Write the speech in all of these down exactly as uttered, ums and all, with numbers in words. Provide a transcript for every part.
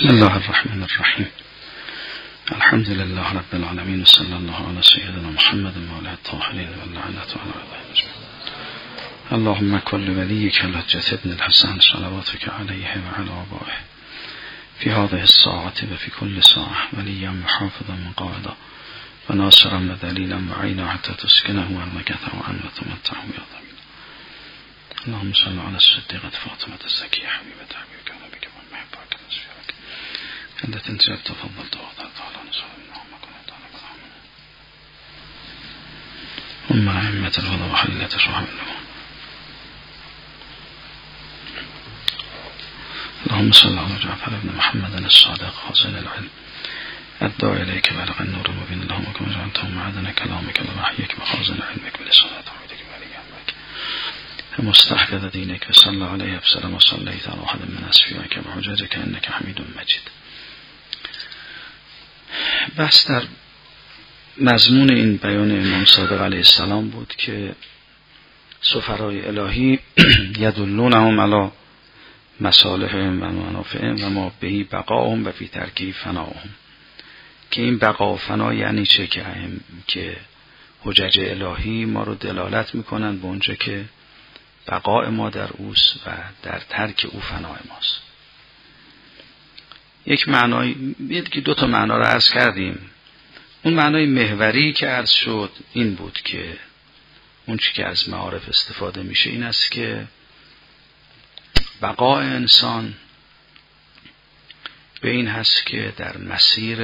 بسم الله الرحمن الرحیم. الحمد لله رب العالمین و صلی الله علی سیدنا محمد و علی الطاهرین و اللعنة علی اعدائهم. اللهم كل وليك الحجة ابن الحسن صلواتك عليه وعلى آبائه في هذه الساعة وفي كل ساعة وليا وحافظا وقائدا وناصرا ودليلا وعينا حتى تسكنه المكث وعن وتمتعه يا ضمين. اللهم صل على الصديقة فاطمة الزكية حبيبة حبيبك ونبيك ومحبك ونصفك التي انت تفضلت وأعطيت على نصر اللهم كنت على برحمة أم أئمة الهدى وحليلة صاحب النبوة. اللهم صل على جعفر بن محمد الصادق خازن العلم الداعي إليك بلغ النور المبين. اللهم كما جعلته معدن كلامك ووحيك وخازن علمك بلسان توحيدك وعلي أمرك ومستحدث دينك وصلى عليه بسلام وصليت على أحد من أسفيائك وحججك إنك حميد مجيد. بحث در مضمون این بیان امام صادق علیه السلام بود که سفرای الهی یدلونهم علی مصالحهم و منافعهم و ما بهی بقاهم و فی ترکی فناهم. که این بقا و فنا یعنی چه؟ که که حجج الهی ما رو دلالت میکنن به اونجا که بقای ما در اوست و در ترک او فنای ماست. یک معنای که دو تا معنا رو عرض کردیم. اون معنای محوری که عرض شد این بود که اون چی که از معارف استفاده میشه این است که بقای انسان به این هست که در مسیر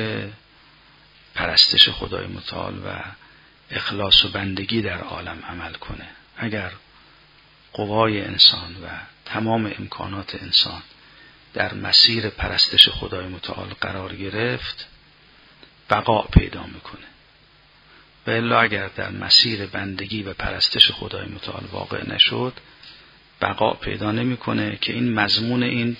پرستش خدای متعال و اخلاص و بندگی در عالم عمل کنه. اگر قوای انسان و تمام امکانات انسان در مسیر پرستش خدای متعال قرار گرفت بقا پیدا میکنه. و الا اگر در مسیر بندگی و پرستش خدای متعال واقع نشد بقا پیدا نمیکنه. که این مضمون این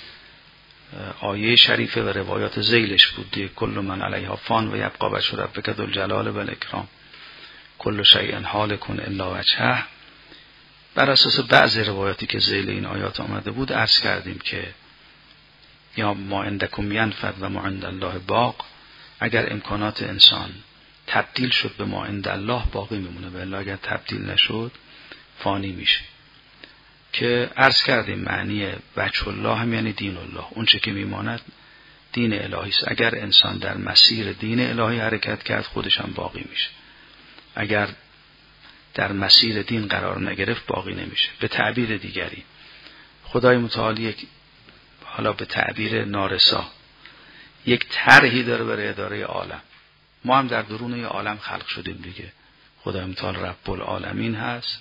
آیه شریفه و روایات ذیلش بود. کل من علیها فان و یبقی وجه ربک ذو الجلال و الاکرام کل شیء هالک الا وجهه. بر اساس بعضی روایاتی که ذیل این آیات آمده بود عرض کردیم که یا ما عندکم ینفد و ما عند الله باق. اگر امکانات انسان تبدیل شد به ما عند الله باقی میمونه و الا اگر تبدیل نشد فانی میشه. که عرض کردیم معنی وجه الله هم یعنی دین الله. اون چه که میماند دین الهی است. اگر انسان در مسیر دین الهی حرکت کرد خودش هم باقی میشه. اگر در مسیر دین قرار نگرفت باقی نمیشه. به تعبیر دیگری خدای متعال یک حالا به تعبیر نارسا یک طرحی داره برای اداره عالم. ما هم در درون عالم خلق شدیم دیگه. خدای متعال رب العالمین هست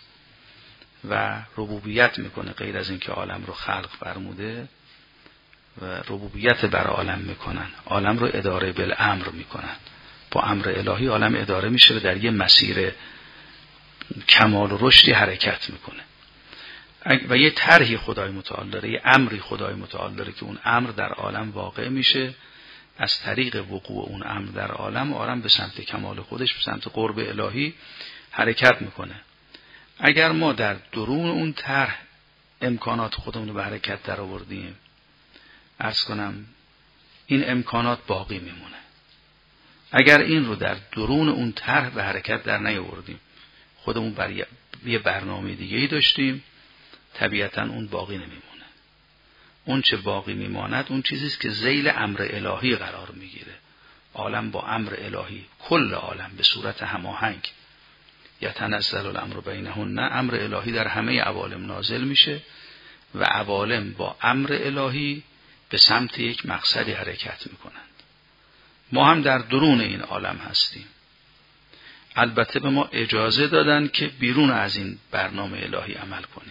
و ربوبیت میکنه. غیر از اینکه عالم رو خلق فرموده و ربوبیت بر عالم میکنن. عالم رو اداره بالامر میکنن. با امر الهی عالم اداره میشه و در یه مسیر کمال و رشدی حرکت میکنه. و یه طرحی خدای متعال داره، یه امری خدای متعال داره که اون امر در عالم واقع میشه. از طریق وقوع اون امر در عالم عالم به سمت کمال خودش، به سمت قرب الهی حرکت میکنه. اگر ما در درون اون طرح امکانات خودمون رو به حرکت در آوردیم عرض کنم این امکانات باقی میمونه. اگر این رو در درون اون طرح به حرکت در نیاوردیم خودمون بر یه برنامه دیگه‌ای داشتیم طبیعتاً اون باقی نمیمونه. اون چه باقی میماند اون چیزیست که ذیل امر الهی قرار میگیره. عالم با امر الهی، کل عالم به صورت هماهنگ یتنزل الامر بینهن. امر الهی در همه عوالم نازل میشه و عوالم با امر الهی به سمت یک مقصدی حرکت میکنند. ما هم در درون این عالم هستیم. البته به ما اجازه دادن که بیرون از این برنامه الهی عمل کنیم.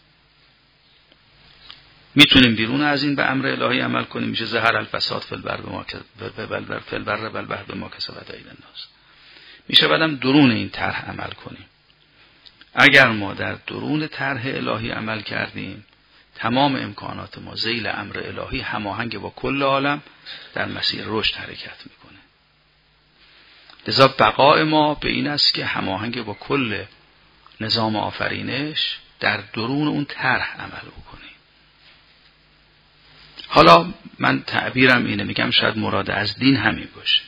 میتونیم بیرون از این به امر الهی عمل کنیم. میشه ظهر الفساد فی البر بما فی البر والبحر بما کسبت ایدی الناس. میشه بعدم درون این طرح عمل کنیم. اگر ما در درون طرح الهی عمل کردیم تمام امکانات ما ذیل امر الهی هماهنگ با کل عالم در مسیر رشد حرکت میکنه. لذا بقای ما به این است که هماهنگ با کل نظام آفرینش در درون اون طرح عمل بکنیم. حالا من تعبیرم اینه، میگم شاید مراد از دین همین باشه.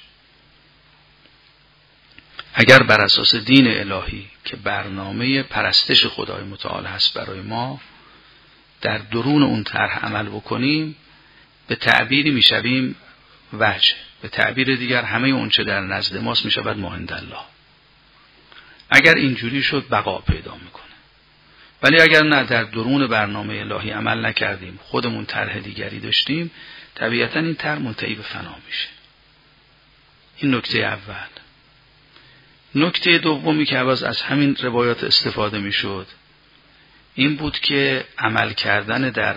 اگر بر اساس دین الهی که برنامه پرستش خدای متعال هست برای ما در درون اون طرح عمل بکنیم، به تعبیری میشویم وجه، به تعبیر دیگر همه اون چه در نزد ماست میشود ما عندالله. اگر اینجوری شد بقا پیدا میکنه. ولی اگر نه در درون برنامه الهی عمل نکردیم، خودمون طرح دیگری داشتیم، طبیعتا این طرح منتهی به فنا میشه. این نکته اول. نکته دومی که عوض از همین روایات استفاده میشد این بود که عمل کردن در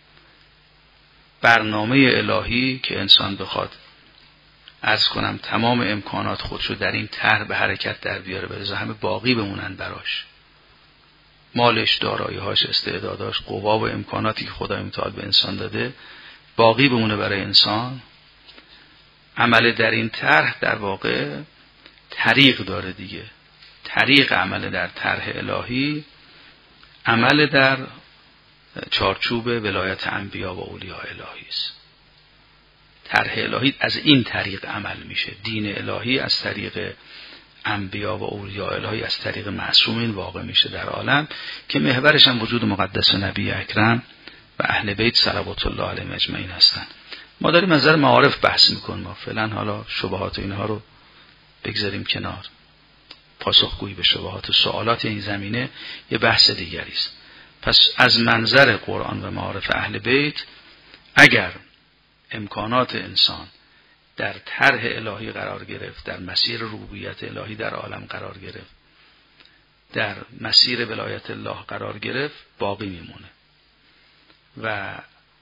برنامه الهی که انسان بخواد عرض کنم تمام امکانات خودشو در این طرح به حرکت در بیاره، بذاره همه باقی بمونن براش، مالش، دارایی‌هاش، استعداداش، قوا و امکاناتی که خدای متعال به انسان داده باقی بمونه برای انسان. عمل در این طرح در واقع طریق داره دیگه. طریق عمل در طرح الهی عمل در چارچوب ولایت انبیا و اولیاء الهی است. طرح الهی از این طریق عمل میشه. دین الهی از طریق انبیا و اولیاء الهی از طریق معصومین واقع میشه در عالم که محورش هم وجود مقدس نبی اکرم و اهل بیت صلوات الله علیهم اجمعین هستن. ما داریم از نظر معارف بحث میکنیم، ما فعلا حالا شبهات اینها رو بگذاریم کنار. پاسخگویی به شبهات و سوالات این زمینه یه بحث دیگری است. پس از منظر قرآن و معارف اهل بیت اگر امکانات انسان در طرح الهی قرار گرفت، در مسیر ربوبیت الهی در عالم قرار گرفت، در مسیر ولایت الله قرار گرفت، باقی میمونه. و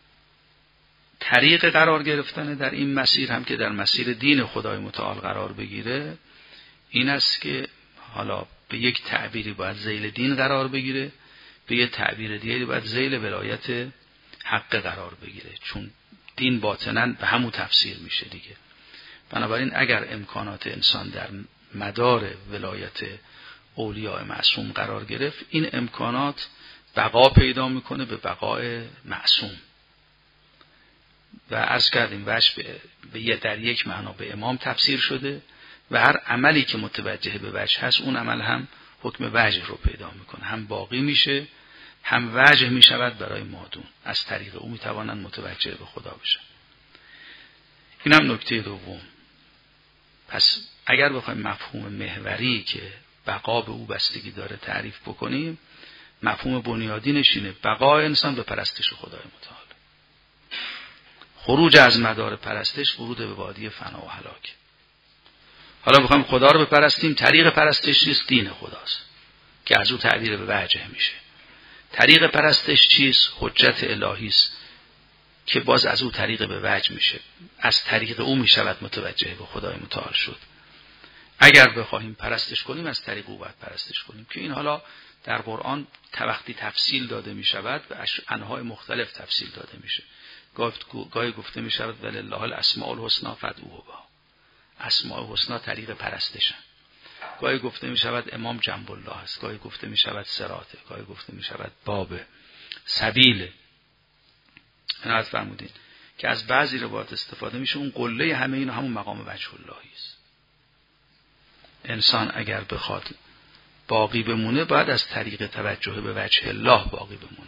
طریق قرار گرفتن در این مسیر هم که در مسیر دین خدای متعال قرار بگیره این است که حالا به یک تعبیری باید ذیل دین قرار بگیره، به یک تعبیر دیگری باید ذیل ولایت حق قرار بگیره، چون دین باطناً به همون تفسیر میشه دیگه. بنابراین اگر امکانات انسان در مدار ولایت اولیاء معصوم قرار گرفت، این امکانات بقا پیدا میکنه به بقای معصوم. و عرض کردیم وجه به, به یه در یک معنا به امام تفسیر شده و هر عملی که متوجه به وجه هست اون عمل هم حکم وجه رو پیدا میکنه، هم باقی میشه هم وجه میشود برای مادون، از طریق او میتوانند متوجه به خدا بشن. این هم نکته دوم. پس اگر بخوایم مفهوم محوری که بقا به او بستگی داره تعریف بکنیم، مفهوم بنیادینش اینه بقای انسان به پرستش خدای متعال. خروج از مدار پرستش ورود به وادی فنا و هلاک. حالا بخوایم خدا رو بپرستیم، طریق پرستش نیست، دین خداست که از او تعبیر به وجه میشه. طریق پرستش چیست؟ حجت الهی است که باز از او طریق به وجه میشه، از طریق او میشود متوجه به خدای متعال شد. اگر بخواهیم پرستش کنیم از طریق او باید پرستش کنیم که این حالا در قرآن وقتی تفصیل داده میشود و انواع مختلف تفصیل داده میشه. گاهی گفته میشود ولله الاسماء الحسنی فادعوه بها، اسماء حسنا طریق پرستشن. گاهی گفته میشود امام جنب الله است، گاهی گفته میشود صراطه، گاهی گفته میشود باب سبیل. عنایت فرمودین که از بعضی روایات استفاده میشه، اون قله همه اینا همون مقام وجه اللهی است. انسان اگر بخواد باقی بمونه باید از طریق توجه به وجه الله باقی بمونه.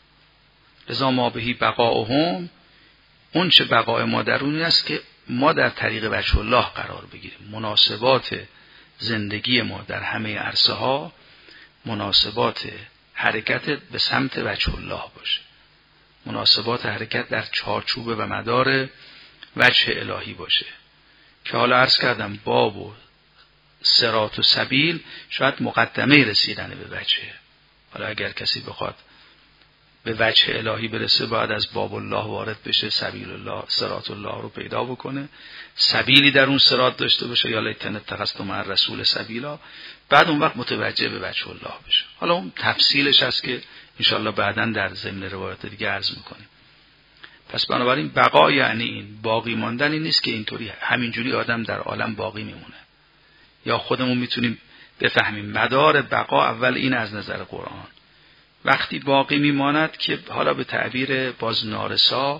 لذا ما بهی بقاؤهم، اون چه بقای ما درونی است که ما در طریق وجه الله قرار بگیریم. مناسبات زندگی ما در همه عرصه ها مناسبات حرکت به سمت وجه الله باشه، مناسبات حرکت در چارچوب و مدار وجه الهی باشه که حالا عرض کردم باب و صراط و سبیل شاید مقدمه رسیدن به وجه. حالا اگر کسی بخواد به وجه الهی برسه باید از باب الله وارد بشه، سبیل الله، صراط الله رو پیدا بکنه، سبیلی در اون صراط داشته باشه، یا لیتن اتخذت مع الرسول سبیلا، بعد اون وقت متوجه به وجه الله بشه. حالا اون تفصیلش هست که انشاءالله بعداً در ضمن روایات دیگه عرض میکنیم. پس بنابراین بقا یعنی این باقی ماندنی نیست که اینطوری همینجوری آدم در عالم باقی میمونه. یا خودمون میتونیم بفهمیم مدار بقا اول این از نظر قرآن وقتی باقی میماند که حالا به تعبیر باز نارسا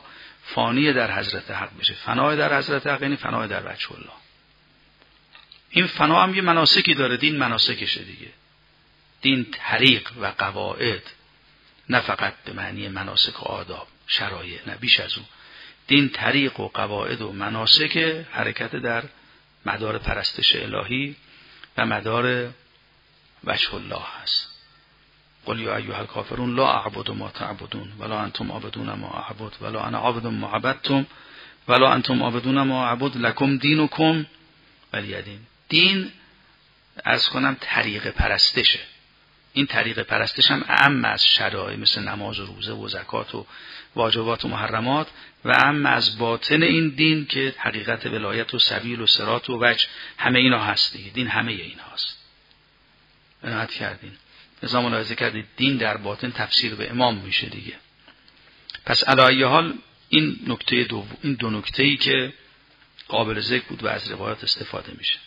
فانی در حضرت حق بشه. فنای در حضرت حق یعنی فنای در وجه الله. این فنا هم یه مناسکی داره، دین مناسکشه دیگه. دین طریق و قواعد، نه فقط به معنی مناسک و آداب شرایع، نه بیش از اون. دین طریق و قواعد و مناسک حرکت در مدار پرستش الهی و مدار وجه الله هست. قل یا ایها الکافرون لا اعبد ما تعبدون ولا انتم عابدون ما اعبد ولا انا عابد ما عبدتم ولا انتم عابدون ما اعبد لکم دینکم ولی دین. دین از کنم طریق پرستشه. این طریق پرستش هم اعم از شرایع مثل نماز و روزه و زکات و واجبات و محرمات و اعم از باطن این دین که حقیقت ولایت و سبیل و صراط و وجه، همه اینا هست دیگه. دین همه این هاست. عنایت کردین. نظام ملاحظه کردید دین در باطن تفسیر به امام میشه دیگه. پس علی حال این نکته دو این دو نکته‌ای که قابل ذکر بود و از روایات استفاده میشه.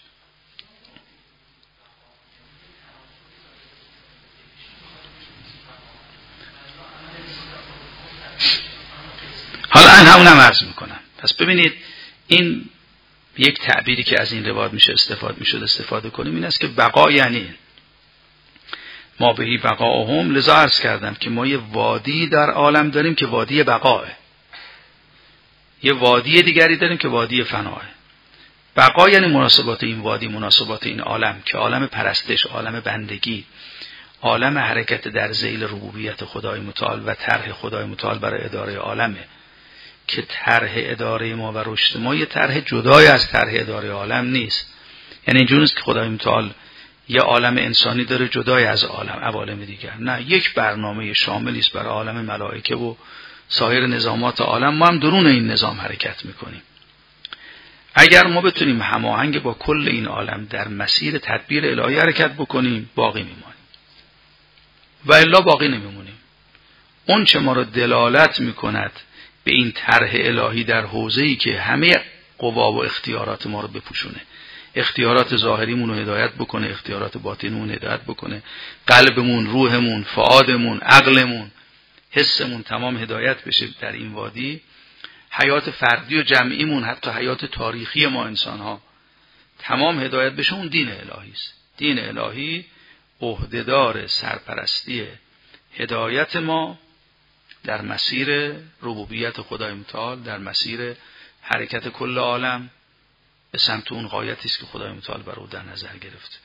حالا من همونم عرض میکنم. پس ببینید این یک تعبیری که از این روایات میشه استفاده میشد استفاده کنیم این است که بقا یعنی ما بهی بقاهم. لذا عرض کردم که ما یه وادی در عالم داریم که وادی بقاه، یه وادی دیگری داریم که وادی فناه. بقا یعنی مناسبات این وادی، مناسبات این عالم که عالم پرستش، عالم بندگی، عالم حرکت در ذیل ربوبیت خدای متعال و طرح خدای متعال برای اداره عالمه که طرح اداره ما و رشد ما یه طرح جدای از طرح اداره عالم نیست. یعنی اینجوری نیست که خدای متعال یه عالم انسانی داره جدای از عالم عوالم دیگر، نه، یک برنامه شاملی است برای عالم ملائکه و سایر نظامات عالم. ما هم درون این نظام حرکت میکنیم. اگر ما بتونیم هماهنگ با کل این عالم در مسیر تدبیر الهی حرکت بکنیم باقی میمونیم و الا باقی نمیمونیم. اون چه ما رو دلالت میکند به این طرح الهی در حوزه‌ای که همه قوا و اختیارات ما رو بپوشونه، اختیارات ظاهریمون رو هدایت بکنه، اختیارات باطنیمون هدایت بکنه، قلبمون، روحمون، فؤادمون، عقلمون، حسمون تمام هدایت بشه در این وادی. حیات فردی و جمعیمون، حتی حیات تاریخی ما انسان‌ها تمام هدایت بشه. اون دین الهی است. دین الهی عهدهدار سرپرستی هدایت ما در مسیر ربوبیت خدای متعال، در مسیر حرکت کل عالم به سمت اون غایتی است که خدای متعال بر او در نظر گرفت.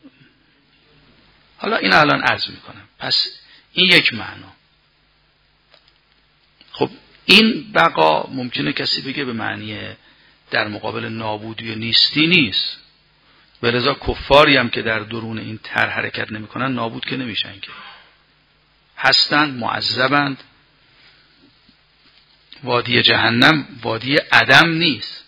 حالا این الان عرض میکنم. پس این یک معنا. خب این بقا ممکنه کسی بگه به معنی در مقابل نابودی و نیستی نیست. ولذا کفاری هم که در درون این طرح حرکت نمیکنن نابود که نمیشن، که هستند، معذبند. وادی جهنم وادی عدم نیست.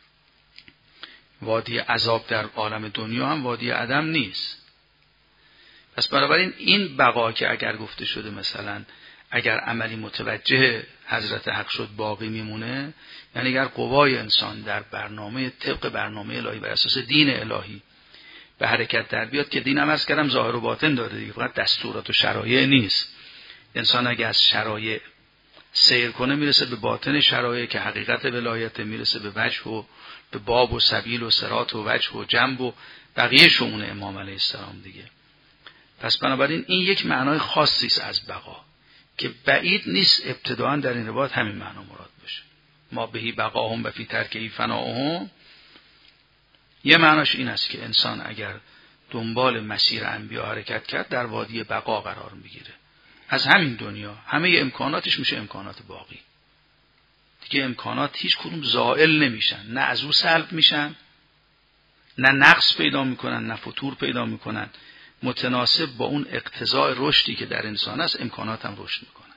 وادی عذاب در عالم دنیا هم وادی عدم نیست. پس بنابراین این بقا که اگر گفته شده مثلا اگر عملی متوجه حضرت حق شد باقی میمونه، یعنی اگر قوای انسان در برنامه طبق برنامه الهی بر اساس دین الهی به حرکت در بیاد، که دین هم از کردم ظاهر و باطن داره دیگه، فقط دستورات و شرایع نیست. انسان اگر از شرایع سیر کنه میرسه به باطن شرایع که حقیقت ولایت، میرسه به وجه و به باب و سبیل و صراط و وجه و جنب و بقیه شؤون امام علیه السلام دیگه. پس بنابراین این یک معنای خاصی است از بقا که بعید نیست ابتداءً در این روایت همین معنا مراد بشه. ما بهی بقاهم و فی ترکهی فناهم. یه معناش این است که انسان اگر دنبال مسیر انبیا حرکت کرد در وادی بقا قرار میگیره. از همین دنیا همه امکاناتش میشه امکانات باقی دیگه. امکانات هیچ کدوم زائل نمیشن، نه از او سلب میشن، نه نقص پیدا میکنن، نه فتور پیدا میکنن. متناسب با اون اقتضاء رشدی که در انسان است امکانات هم رشد میکنن.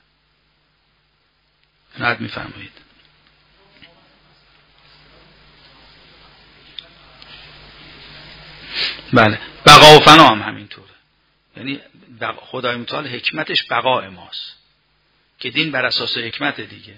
نهاد میفرمایید. بله، بقا و فنا هم همینطوره. یعنی خدای متعال حکمتش بقای ماست که دین بر اساس حکمت دیگه.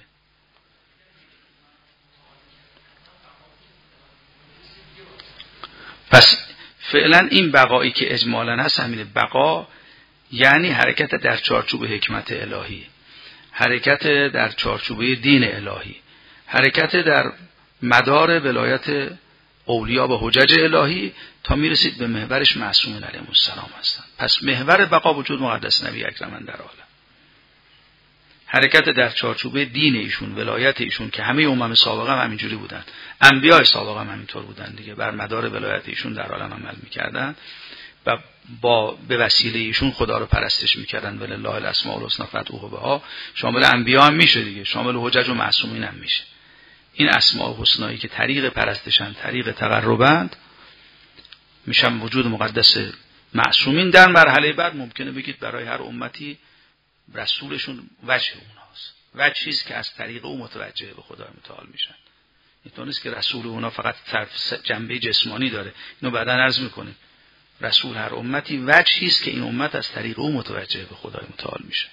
پس فعلا این بقایی که اجمالاً هست همینه. بقا یعنی حرکت در چارچوب حکمت الهی، حرکت در چارچوب دین الهی، حرکت در مدار ولایت اولیا و حجج الهی تا میرسید به محورش معصومین علیهم السلام هستند. پس محور بقا وجود مقدس نبی اکرم در عالم. حرکت در چارچوبه دین ایشون، ولایت ایشون که همه امم سابقه هم همینجوری بودن، انبیاء سابقه هم همینطور بودن دیگه، بر مدار ولایت ایشون در عالم عمل میکردن و با به وسیله ایشون خدا رو پرستش میکردن. ولله الاسماء الحسنی فادعوه بها شامل انبیاء هم میشه دیگه، شامل حجج و معصومین هم میشه. این اسماء الحسنایی که طریق پرستشن، طریق تقربند، میشن وجود مقدس معصومین. در مرحله بعد ممکنه بگید برای هر امتی رسولشون وجه اوناست، وجهی است که از طریق او متوجه به خدای متعال میشن. اینطور نیست که رسول اونا فقط جنبه جسمانی داره، اینو بعداً عرض میکنیم. رسول هر امتی وجهی است که این امت از طریق او متوجه به خدای متعال میشه.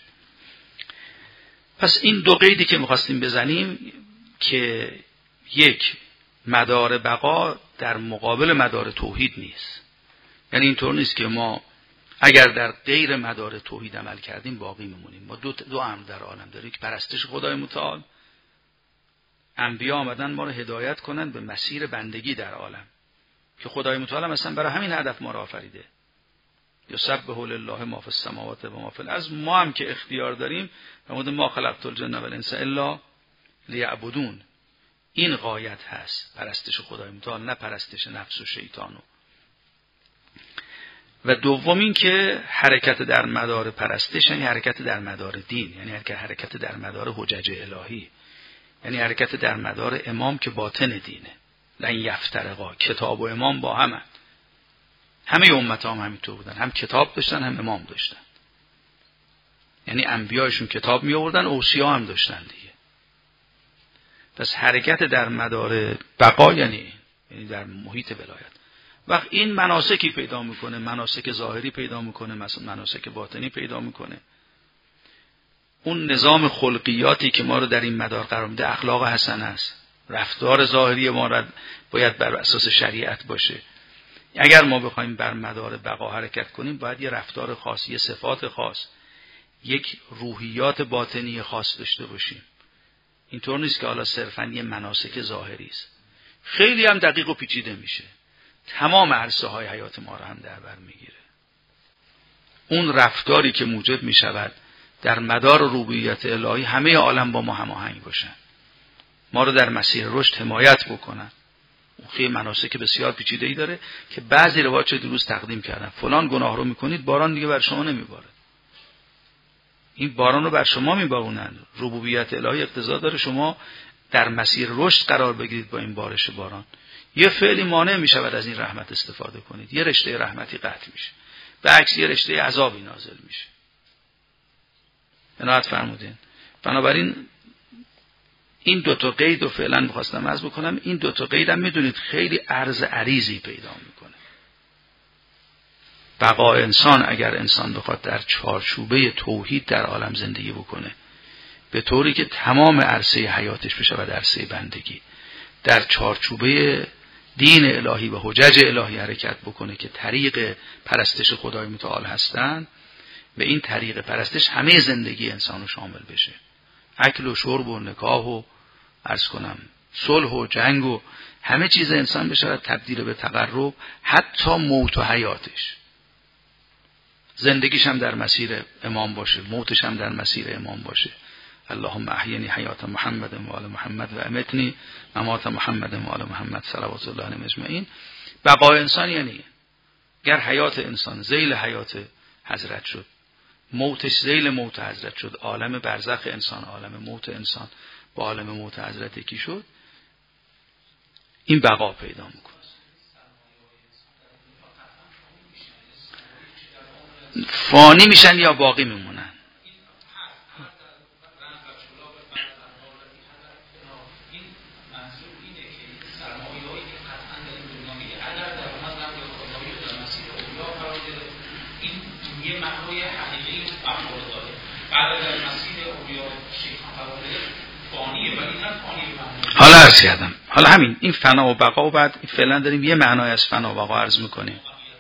پس این دو قیدی که میخواستیم بزنیم که یک، مدار بقا در مقابل مدار توحید نیست. یعنی اینطور نیست که ما اگر در غیر مدار توحید عمل کردیم باقی میمونیم. ما دو, دو امر در عالم داریم که پرستش خدای متعال. انبیا آمدن ما رو هدایت کنن به مسیر بندگی در عالم که خدای متعال مثلا برای همین هدف ما رو آفریده. یسبح لله ما فی السماوات و ما فی الارض. ما هم که اختیار داریم، فرمود ما خلقت الجن و الانس الا لیعبدون. این غایت هست، پرستش خدای متعال، نه پرستش نفس و شیطانو. و دوم این که حرکت در مدار پرستش یعنی حرکت در مدار دین، یعنی حرکت در مدار حجج الهی، یعنی حرکت در مدار امام که باطن دینه. لن یفترقا، کتاب و امام با همه. همه امت هم همینطور بودن، هم کتاب داشتن هم امام داشتن. یعنی انبیایشون کتاب می آوردن، اوصیا هم داشتن دیگه. پس حرکت در مدار بقا یعنی یعنی در محیط ولایت. وقت این مناسکی پیدا میکنه، مناسک ظاهری پیدا میکنه، مثلا مناسک باطنی پیدا میکنه. اون نظام خلقیاتی که ما رو در این مدار قرار میده اخلاق حسنه است. رفتار ظاهری ما را باید بر اساس شریعت باشه. اگر ما بخوایم بر مدار بقا حرکت کنیم باید یه رفتار خاص، یه صفات خاص، یک روحیات باطنی خاص داشته باشیم. اینطور نیست که حالا صرفاً یه مناسک ظاهری است. خیلی هم دقیق و پیچیده میشه. تمام عرصه های حیات ما رو هم در بر میگیره. اون رفتاری که موجب میشود در مدار ربوبیت الهی همه عالم با ما هماهنگ باشن، ما رو در مسیر رشد حمایت بکنن. اون خیلی مناسک بسیار پیچیده‌ای داره که بعضی روایات چه دیروز تقدیم کردن، فلان گناه رو میکنید باران دیگه بر شما نمیباره. این باران رو بر شما میبارونن. ربوبیت الهی اقتضا داره شما در مسیر رشد قرار بگیرید با این بارش باران. یه فعلی مانع میشود از این رحمت استفاده کنید، یه رشته رحمتی قطع میشه، به عکس یه رشته عذابی نازل میشه. عنایت فرمودین. بنابراین این دو تا قید رو فعلا می‌خواستم عرض بکنم. این دو تا قید هم میدونید خیلی عرض عریضی پیدا میکنه. بقا انسان، اگر انسان بخواد در چارچوبه توحید در عالم زندگی بکنه، به طوری که تمام عرصه حیاتش بشه و عرصه بندگی در چارچوبه دین الهی و حجج الهی حرکت بکنه که طریق پرستش خدای متعال هستن، به این طریق پرستش همه زندگی انسان رو شامل بشه. اکل و شرب و نکاح و عرض کنم صلح و جنگ و همه چیز انسان بشه تبدیل به تقرب، حتی موت و حیاتش. زندگیش هم در مسیر امام باشه، موتش هم در مسیر امام باشه. اللهم احیینی حیات محمد و آل محمد و امتنی ممات محمد و آل محمد صلوات الله علیهم اجمعین. بقای انسان یعنی گر حیات انسان ذیل حیات حضرت شد، موتش ذیل موت حضرت شد، عالم برزخ انسان، عالم موت انسان با عالم موت حضرت یکی شد، این بقا پیدا میکنه. فانی میشن یا باقی میمونن؟ حالا عرض کردم، حالا همین این فنا و بقا و بعد فعلا داریم یه معنای از فنا و بقا عرض میکنیم.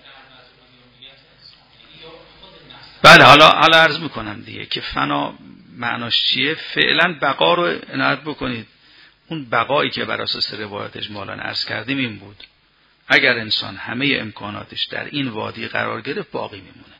بله حالا حالا عرض میکنم دیگه که فنا معناش چیه. فعلا بقا رو عنایت بکنید. اون بقایی که بر اساس روایت اجمالاً عرض کردیم این بود: اگر انسان همه امکاناتش در این وادی قرار گرفت باقی میمونه.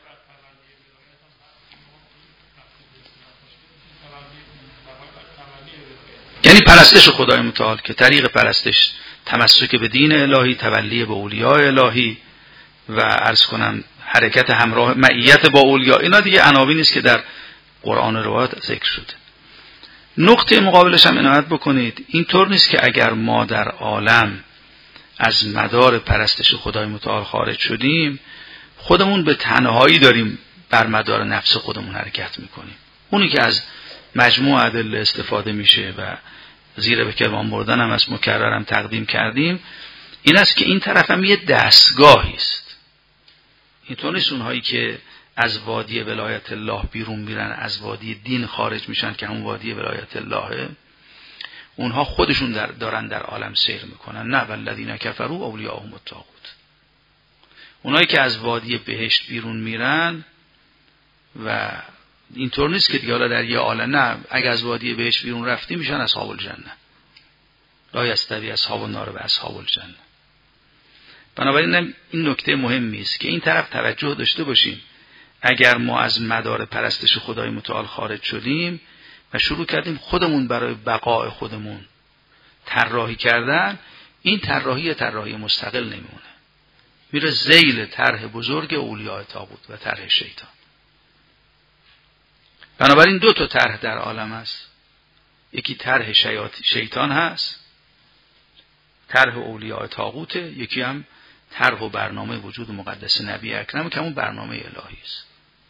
یعنی پرستش خدای متعال که طریق پرستش تمسک به دین الهی، تولی به اولیاء الهی و عرض کنم حرکت همراه معیت با اولیاء، اینا دیگه عناوینی است که در قرآن و روایات ذکر شده. نقطه مقابلش هم عنایت بکنید، اینطور نیست که اگر ما در عالم از مدار پرستش خدای متعال خارج شدیم خودمون به تنهایی داریم بر مدار نفس خودمون حرکت میکنیم. اونی که از مجموع ادله استفاده میشه و زیر به کلام بردن هم از مکررم تقدیم کردیم این است که این طرف هم یه دستگاهی است. اینطور نیست اونهایی که از وادی ولایت الله بیرون میرن از وادی دین خارج میشن که همون وادی ولایت اللهه، اونها خودشون در دارن در عالم سیر میکنن. نه، والذین کفروا اولیاءهم الطاغوت. اونایی که از وادی بهشت بیرون میرن و اینطور نیست که دیگه حالا در یه عالم، نه، اگه از وادی بهشت بیرون رفتی میشن اصحاب الجنه. لا یستوی اصحاب النار و اصحاب الجنه. بنابراین این نکته مهمی است که این طرف توجه داشته باشیم. اگر ما از مدار پرستش خدای متعال خارج شدیم و شروع کردیم خودمون برای بقای خودمون طراحی کردن، این طراحی طراحی مستقل نمیمونه، میره ذیل طرح بزرگ اولیاء طاغوت و طرح شیطان. بنابراین دو تا طرح در عالم هست، یکی طرح شیطان هست، طرح اولیاء طاغوت، یکی هم طرح و برنامه وجود مقدس نبی اکرم که همون برنامه الهی است.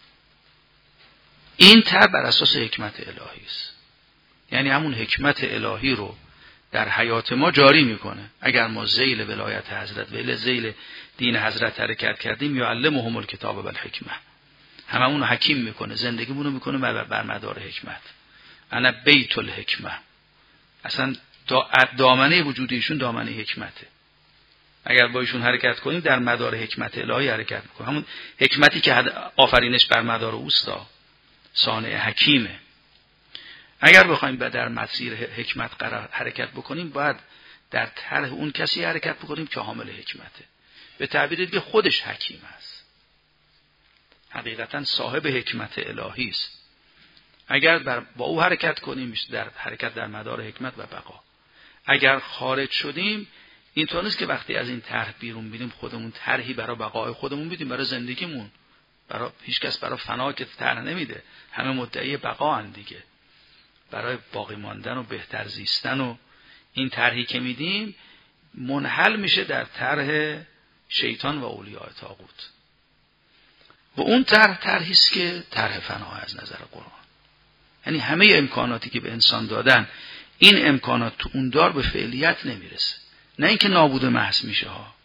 این طرح بر اساس حکمت الهی است، یعنی همون حکمت الهی رو در حیات ما جاری میکنه. اگر ما ذیل ولایت حضرت و ذیل دین حضرت حرکت کردیم، یعلمهم الکتاب و الحکمه، هممون رو حکیم میکنه، زندگیمون رو میکنه بر مدار حکمت. انا بیت الحکمه، اصلا دامنه وجود ایشون دامنه حکمته. اگر با ایشون حرکت کنیم در مدار حکمت الهی حرکت میکنیم، همون حکمتی که آفرینش بر مدار اوستا، صانع حکیمه. اگر بخوایم در مسیر حکمت قرار حرکت بکنیم باید در طرح اون کسی حرکت بکنیم که حامل حکمته، به تعبیر دیگه خودش حکیم است، حقیقتا صاحب حکمت الهی است. اگر با او حرکت کنیم میشه در حرکت در مدار حکمت و بقا. اگر خارج شدیم اینطور نیست که وقتی از این طرح بیرون بیدیم خودمون طرحی برای بقای خودمون بیدیم، برای زندگیمون، برای هیچ کس برای فنا که طرح نمیده، همه مدعی بقا ان دیگه، برای باقی ماندن و بهتر زیستن. و این طرحی که میدیم منحل میشه در طرح شیطان و اولیاء طاغوت. و اون طرح طرحی است که طرح فنا از نظر قرآن، یعنی همه امکاناتی که به انسان دادن این امکانات تو اون دار به فعلیت نمیرسه، نه اینکه نابود محض میشه ها.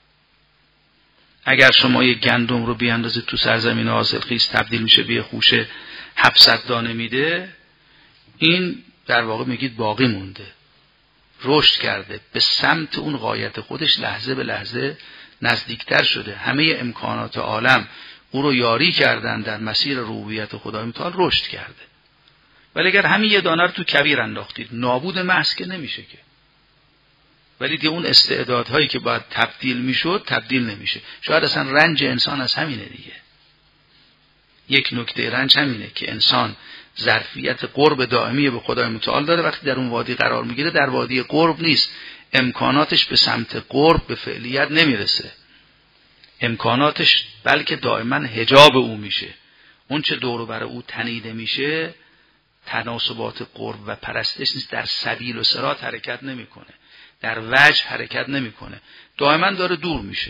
اگر شما یک گندم رو بیاندازید تو سرزمین حاصلخیز تبدیل میشه به خوشه هفتصد دانه میده، این در واقع میگید باقی مونده، رشد کرده، به سمت اون غایت خودش لحظه به لحظه نزدیکتر شده. همه امکانات عالم او رو یاری کردن در مسیر ربوبیت خدای متعال، رشد کرده. ولی اگر همین یه دانه رو تو کویر انداختید نابود محض که نمیشه که، ولی دیگه اون استعدادهایی که باید تبدیل میشد تبدیل نمیشه. شاید اصلا رنج انسان از همینه دیگه. یک نکته رنج همینه که انسان ظرفیت قرب دائمی به خدای متعال داره، وقتی در اون وادی قرار میگیره در وادی قرب نیست، امکاناتش به سمت قرب به فعلیت نمیرسه، امکاناتش بلکه دائما حجاب او میشه. اون چه دور و بر او تنیده میشه تناسبات قرب و پرستش نیست، در سبیل و صراط حرکت نمیکنه، در وجه حرکت نمیکنه، دائما داره دور میشه،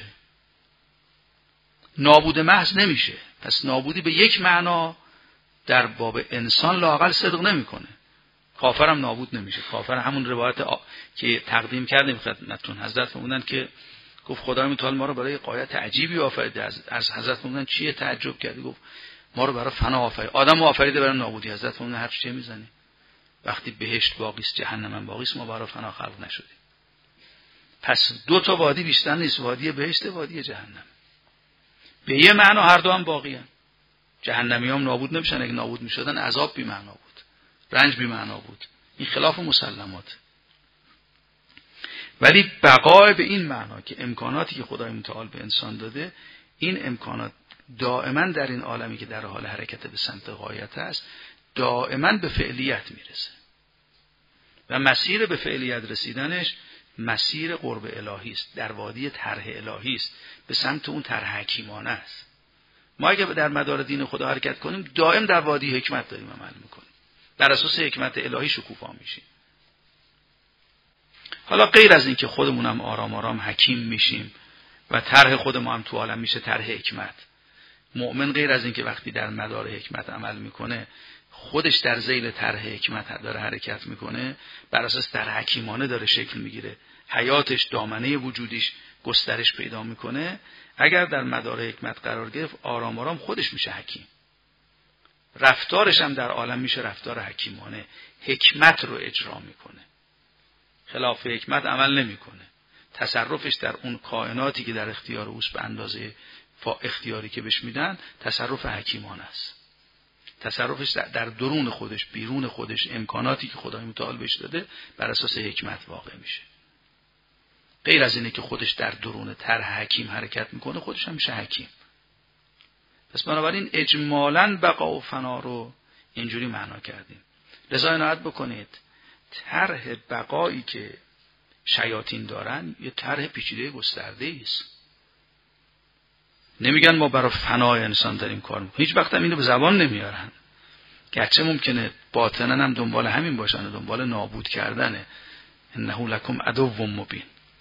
نابود محض نمیشه. پس نابودی به یک معنا در باب انسان لااقل صدق نمیکنه. کافر هم نابود نمیشه. کافر همون روایت آ... که تقدیم کردیم خدمتتون، حضرت فرمودن که گفت خدای متعال ما رو برای غایت عجیبی آفریده. از, از حضرت فرمودن چیه؟ تعجب کردی. گفت ما رو برای فنا آفرید. آدم آفریده برای نابودی. حضرت فرمودن هر چی میزنی؟ وقتی بهشت باقی است جهنم هم باقی است، ما برای فنا خلق نشدیم. پس دو تا وادی بیشتر نیست، وادی بهشت، وادی جهنم. به یه معنا هر دو هم باقیان. جهنمی هم نابود نمیشن، اگه نابود میشدن عذاب بی معنا بود، رنج بی معنا بود. این خلاف مسلمات. ولی بقای به این معنا که امکاناتی که خدای متعال به انسان داده، این امکانات دائما در این عالمی که در حال حرکت به سمت غایت است دائما به فعلیت میرسه و مسیر به فعلیت رسیدنش مسیر قرب الهی است، در وادی طرح الهی است، به سمت اون طرح حکیمانه است. ما اگه در مدار دین خدا حرکت کنیم دائم در وادی حکمت داریم عمل میکنیم، بر اساس حکمت الهی شکوفا میشیم. حالا غیر از این که خودمونم آرام آرام حکیم میشیم و طرح خود ما هم تو عالم میشه طرح حکمت، مؤمن غیر از این که وقتی در مدار حکمت عمل میکنه خودش در ذیل طرح حکمت داره حرکت میکنه، بر اساس طرح حکیمانه داره شکل میگیره، حیاتش دامنه وجودیش گسترش پیدا میکنه. اگر در مدار حکمت قرار گرفت آرام آرام خودش میشه حکیم، رفتارش هم در عالم میشه رفتار حکیمانه، حکمت رو اجرا میکنه، خلاف حکمت عمل نمیکنه. تصرفش در اون کائناتی که در اختیار اوست به اندازه اختیاری که بهش میدن تصرف حکیمانه است. تصرفش در درون خودش، بیرون خودش، امکاناتی که خدای متعال بهش داده بر اساس حکمت واقع میشه. غیر از اینه که خودش در درون طرح حکیم حرکت میکنه خودش هم میشه حکیم. پس بنابراین اجمالاً بقا و فنا رو اینجوری معنا کردیم. لذا عنایت بکنید طرح بقایی که شیاطین دارن یه طرح پیچیده گسترده است. نمیگن ما برای فنای انسان داریم کار میکنیم، هیچ وقت هم اینو به زبان نمیارن، گرچه ممکنه باطنن هم دنبال همین باشن و دنبال نابود کردنه. انه لکم عدو مبین.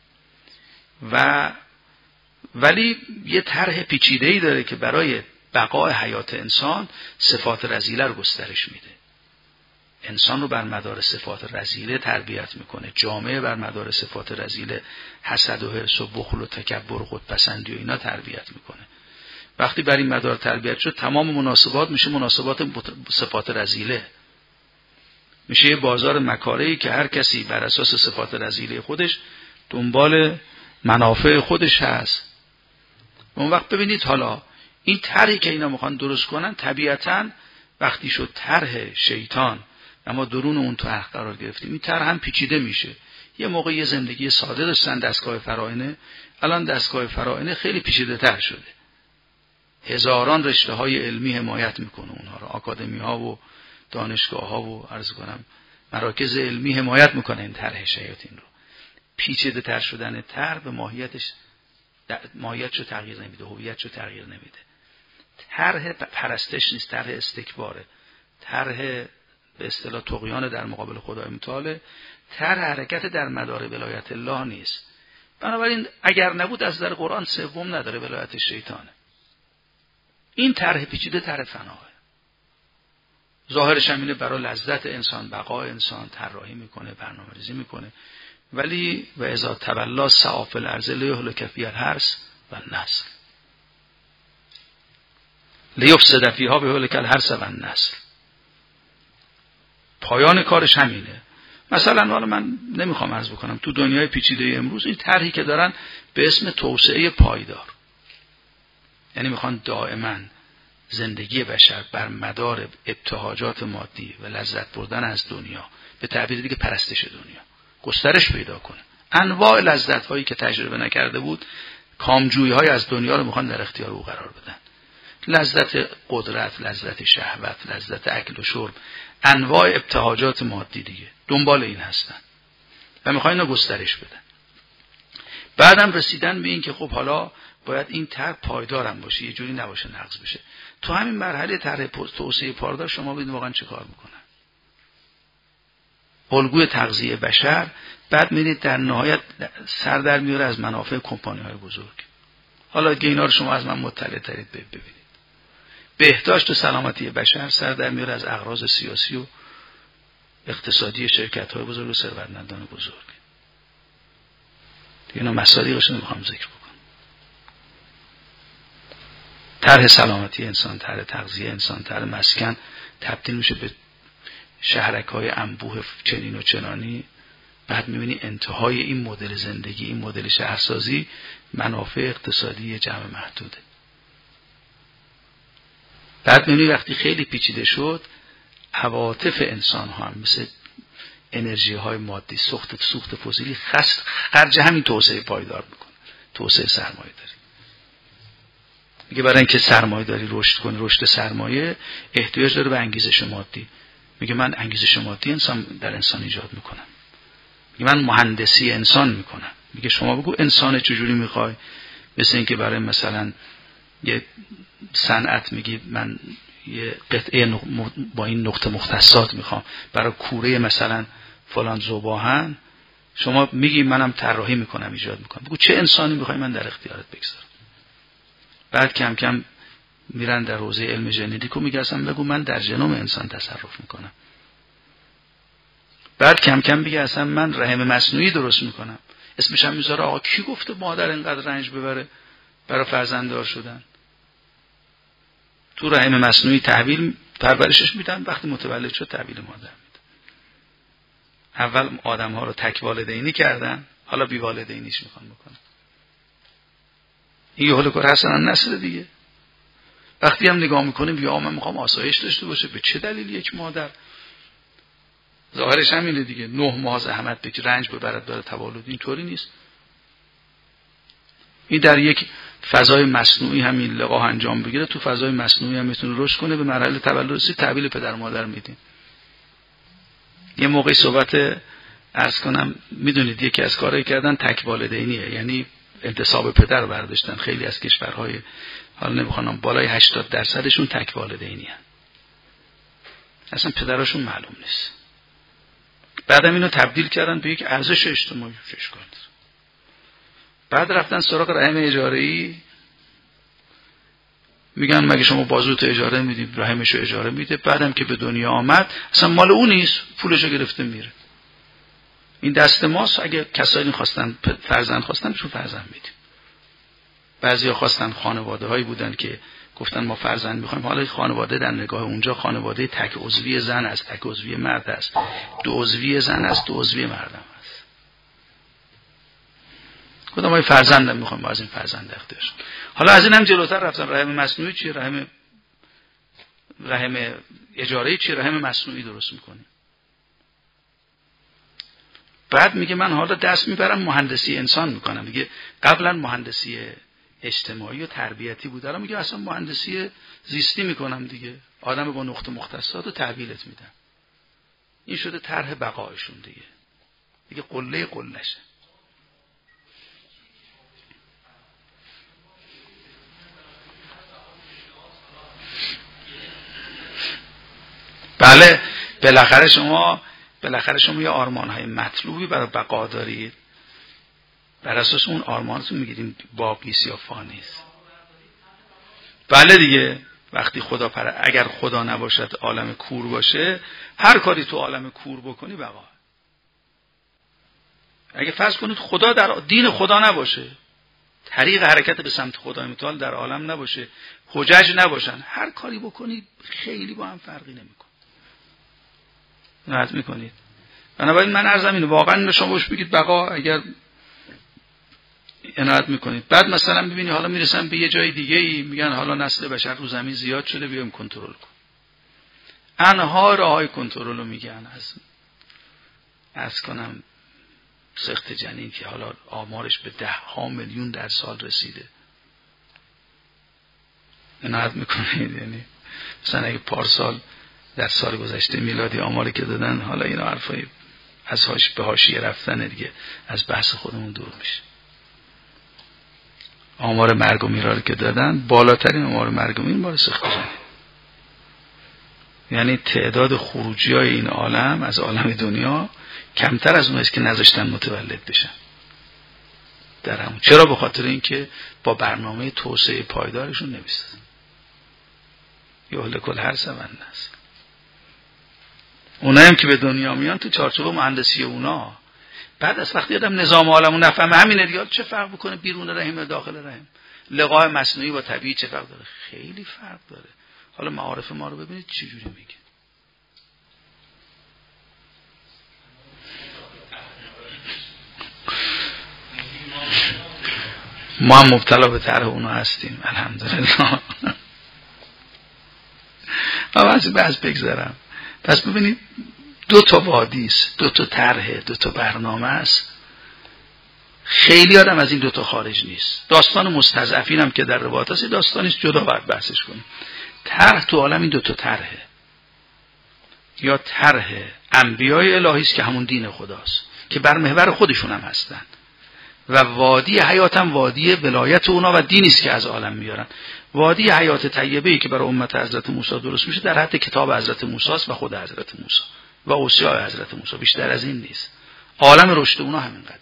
و ولی یه طرح پیچیده‌ای داره که برای بقای حیات انسان صفات رذیله رو گسترش میده. انسان رو بر مدار صفات رذیله تربیت میکنه، جامعه بر مدار صفات رذیله حسد و حرص و بخل و تکبر و خودپسندی و اینا تربیت میکنه. وقتی بر این مدار تربیت شد تمام مناسبات میشه مناسبات صفات رذیله، میشه یه بازار مکاره‌ای که هر کسی بر اساس صفات رذیله خودش دنبال منافع خودش هست. اون وقت ببینید حالا این طرحی که اینا میخوان درست کنن طبیعتاً وقتی شد طرح شیطان اما درون اون طرح قرار گرفتیم این طرح هم پیچیده میشه. یه موقع یه زندگی ساده داشتن دستگاه فراعنه، الان دستگاه فراعنه خیلی پیچیده تر شده، هزاران رشته های علمی حمایت میکنه اونها رو، آکادمی ها و دانشگاه ها و عرض کنم مراکز علمی حمایت میکنه این طرح شیاطین رو. پیچیده تر شدن طرح به ماهیتش ماهیتشو تغییر نمیده، هویتشو تغییر نمیده. طرح پرستش نیست، طرح استکباره، طرح به اصطلاح طغیان در مقابل خدای متعال، طرح حرکت در مدار ولایت الله نیست. بنابراین اگر نبود از در قرآن سوم نداره، ولایت شیطانه. این طرح پیچیده طرح فناه، ظاهرش هم اینه برای لذت انسان، بقای انسان طراحی میکنه، برنامه‌ریزی میکنه. ولی و اذا تولى سعی فی الارض لیهلک فیها الحرث والنسل لیفسد فیها بهلک الحرث والنسل. پایان کارش همینه. مثلا حالا من نمیخوام عرض بکنم تو دنیای پیچیده امروز این طرحی که دارن به اسم توسعه پایدار، یعنی میخوان دائما زندگی بشر بر مدار ابتهاجات مادی و لذت بردن از دنیا، به تعبیر دیگه پرستش دنیا، گسترش پیدا کنه. انواع لذت هایی که تجربه نکرده بود، کامجویی های از دنیا رو میخوان در اختیار او قرار بدن. لذت قدرت، لذت شهوت، لذت اکل و شرب، انواع ابتهاجات مادی دیگه دنبال این هستن و میخوان اینا گسترش بدن. بعدم رسیدن به این که خب حالا باید این طرح پایدارم باشه، یه جوری نباشه نقض بشه. تو همین مرحله طرح توسعه پایدار شما ببینید واقعا چه کار میکنن. الگوی تغذیه بشر، بعد میرید در نهایت سر در میاره از منافع کمپانی‌های بزرگ. حالا دیگه اینا رو شما از من مطلع ترید ببینید. بهداشت و سلامتی بشر سر در میاره از اغراض سیاسی و اقتصادی شرکت‌های بزرگ و ثروتمندان بزرگ. دیگه اینا مصادیقش نمیخوام ذکر بکنم. طرح سلامتی انسان، طرح تغذیه انسان، طرح مسکن تبدیل میشه به شهرک‌های انبوه چنین و چنانی. بعد می‌بینی انتهای این مدل زندگی، این مدل شهرسازی منافع اقتصادی جمع محدوده. بعد می‌بینی وقتی خیلی پیچیده شد، عواطف انسان ها هم مثل انرژی های مادی، سوخت سوخت فسیلی خرج همین توسعه پایدار میکنه، توسعه سرمایه داری. میگه برای اینکه سرمایه داری رشد کنه، رشد سرمایه احتیاج داره به انگیزش مادی. میگه من انگیزش مادی انسان در انسان ایجاد میکنم. میگه من مهندسی انسان میکنم. میگه شما بگو انسان چجوری میخوای؟ مثل اینکه برای مثلا یه صنعت میگی من یه قطعه با این نقطه مختصات میخوام برای کوره مثلا فلان ذوباهن، شما میگی منم طراحی میکنم ایجاد میکنم. بگو چه انسانی میخوای من در اختیارت بگذارم. بعد کم کم میرن در حوزه علم ژنتیک و میگن بگو من در ژنوم انسان تصرف میکنم. بعد کم کم بگه اصلا من رحم مصنوعی درست میکنم. اسمش هم میذاره آقا کی گفته مادر اینقدر رنج ببره برای فرزنددار شدن؟ تو رحم مصنوعی تحویل پرورشش میدن، وقتی متولد شد تحویل مادر میدن. اول آدم ها رو تک والدینی کردن، حالا بی والدینیش میخوان بکنن. این یه حال کار حسن نسل دیگه. وقتی هم نگاه میکنیم یا من میخوام آسایش داشته باشه، به چه دلیل یک مادر ظاهرش همینه دیگه، نه ماه زحمت بکشه رنج ببرد برای تولد؟ اینطوری نیست. این در یک فضای مصنوعی همین لقاح انجام بگیره، تو فضای مصنوعی هم میتونه رشد کنه، به مرحله تولد رسید تحویل پدر مادر میدیم. یه موقعی صحبت عرض کنم، میدونید یکی از کارهایی کردن تک والدینیه، یعنی انتصاب پدر رو برداشتن. خیلی از کشورهای حالا نمیخوام بالای هشتاد درصدشون تک والدینی هستن، اصلا پدرشون معلوم نیست. بعدم اینو تبدیل کردن به یک ارزش اجتماعی. چش کنید. بعد رفتن سراغ رحم اجاره‌ای، میگن مگه شما بازوت اجاره میدید، رحمشو اجاره میده. بعدم که به دنیا آمد اصلا مال اون نیست، پولشو گرفته میره. این دست ماست. اگه کسایی خواستن فرزند خواستن بهشون فرزند میدیم. بعضیا خواستن خانواده هایی بودن که گفتن ما فرزند میخوایم، حالا خانواده در نگاه اونجا خانواده تک عضوی زن است، تک عضوی مرد است، دو عضوی زن است، دو عضوی مردم است. گفتم ما فرزند میخوایم، ما از این فرزند اختیار شد. حالا از این هم جلوتر رفتن. رحم مصنوعی چیه؟ رحم رحم اجاره‌ای چیه؟ رحم مصنوعی درست میکنیم. بعد میگه من حالا دست میبرم مهندسی انسان میکنم. میگه قبلا مهندسی اجتماعی و تربیتی بود، الان میگه اصلا مهندسی زیستی میکنم دیگه. آدم با نقطه مختصات رو تحویلت میدم. این شده طرح بقایشون دیگه. دیگه قله قلهشه. بله بالاخره شما بالاخره شما یه آرمان‌های مطلوبی برای بقا دارید، بر اساس اون آرمانتون میگیریم باقیست یا فانیست. بله دیگه. وقتی خدا پر اگر خدا نباشد عالم کور باشه، هر کاری تو عالم کور بکنی بقا. اگه فرض کنید خدا در دین خدا نباشه، طریق حرکت به سمت خدای متعال در عالم نباشه، حجج نباشن، هر کاری بکنید خیلی با هم فرقی نمیکنه. نهایت میکنید. بنابراین من عرضم اینه، واقعا شما بهش بگید بقا، اگر عنایت میکنید. بعد مثلا ببینی حالا میرسن به یه جای دیگه ای، میگن حالا نسل بشر رو زمین زیاد شده، بیایم کنترل کن. انها راهای کنترل رو میگن. از از کنم سخت جنین که حالا آمارش به ده ها میلیون در سال رسیده. عنایت میکنید. یعنی مثلا اگه پارسال در سال گذشته میلادی آماری که دادن، حالا اینا حرفای از هاش به حاشیه رفتن دیگه، از بحث خودمون دور میشه. آمار مرگ و میرار که دادن، بالاترین آمار مرگ و میر مال سخت جنین. یعنی تعداد خروجی های این عالم از عالم دنیا کمتر از اون است که نذاشتن متولد بشن در همون. چرا؟ به خاطر اینکه با برنامه توسعه پایدارشون نمیستن. یه حال کل هر سوند است. اونایی هم که به دنیا میان تو چارچوب مهندسی اونا، بعد از وقتی آدم نظام عالمو نفهمه همینه دیگه. چه فرق بکنه بیرون رحم و داخل رحم؟ لقاح مصنوعی با طبیعی چه فرق داره؟ خیلی فرق داره. حالا معارف ما رو ببینید چه جوری میگه. ما هم مبتلا به طرح اونا هستیم الحمدلله. اما از بحث بگذارم. پس ببینید دو تا وادی است، دو تا طرح، دو تا برنامه است. خیلی آدم از این دو تا خارج نیست. داستان مستضعفین هم که در روایات هست داستانیست جدا باید بحثش کنیم. طرح تو عالم این دو تا طرحه. یا طرح انبیای الهی است که همون دین خداست که بر محور خودشون هم هستن، و وادی حیات هم وادی ولایت اونا و دینی است که از عالم میارن. وادی حیات طیبه‌ای که برای امت حضرت موسی درست میشه در حد کتاب حضرت موسی است و خود حضرت موسی و اوصیاء حضرت موسی، بیشتر از این نیست. عالم رشد اونا همینقدر.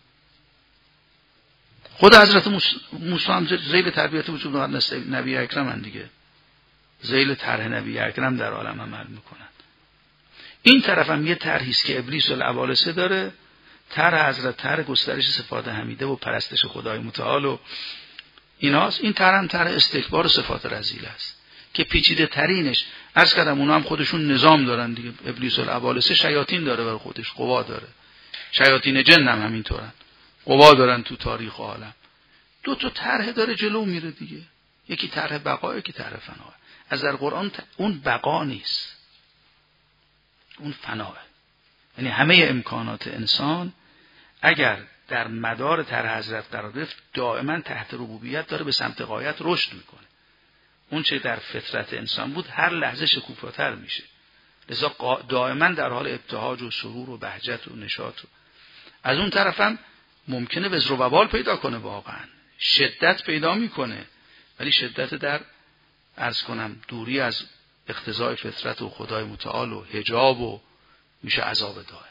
خود حضرت موسی هم ذیل تربیت وجود نبی اکرم هم دیگه، ذیل طرح نبی اکرم در عالم عمل میکنن. این طرف هم یه طرحی است که ابلیس و الابالسه داره، طرح حضرت، طرح گسترش صفات حمیده و پرستش خدای متعال و ایناست. این طرح هم طرح استکبار و صفات رذیل است که پیچیده ترینش، عرض کردم اونا هم خودشون نظام دارن دیگه. ابلیس و الابالسه شیاطین داره برای خودش، قوا داره. شیاطین جن هم همینطورن، قوا دارن تو تاریخ عالم. دو تا طرح داره جلو میره دیگه، یکی طرح بقا، یکی طرح فنا. از در قرآن اون بقا نیست، اون فناه. یعنی همه امکانات انسان اگر در مدار طرح حضرت قرار گرفت دائما تحت ربوبیت داره به سمت غایت رشد میکنه. اون چه در فطرت انسان بود هر لحظه شکوفاتر میشه، لذا دائما در حال ابتهاج و سرور و بهجت و نشاط و. از اون طرف هم ممکنه وزر و وبال پیدا کنه، واقعا شدت پیدا میکنه، ولی شدت در عرض کنم دوری از اقتضای فطرت و خدای متعال و حجاب و میشه عذاب دائم.